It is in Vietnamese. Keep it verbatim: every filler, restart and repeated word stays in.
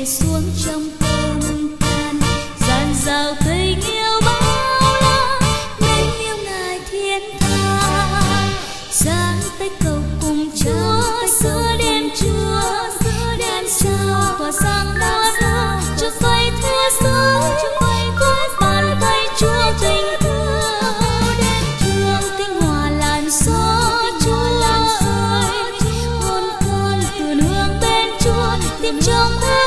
về xuống trong tâm can dàn dào tình yêu bao la mến yêu ngài thiên tha giang tay cầu cùng Chúa giữa đêm trưa đêm sao tỏa sáng ngát hương cho phai thế giới cuốn bàn tay Chúa tình thương thương tình hòa làn gió Chúa ơi hồn con từ hương bên Chúa tìm trong thế